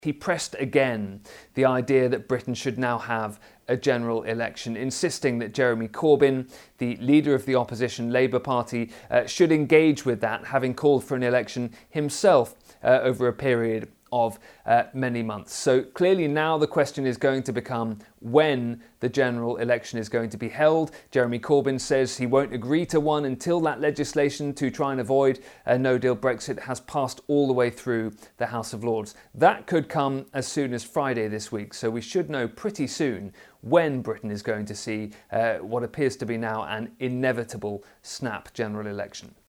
He pressed again the idea that Britain should now have a general election, insisting that Jeremy Corbyn, the leader of the opposition Labour Party, should engage with that, having called for an election himself over a period of many months. So clearly now the question is going to become when the general election is going to be held. Jeremy Corbyn says he won't agree to one until that legislation to try and avoid a no-deal Brexit has passed all the way through the House of Lords. That could come as soon as Friday this week, so we should know pretty soon when Britain is going to see what appears to be now an inevitable snap general election.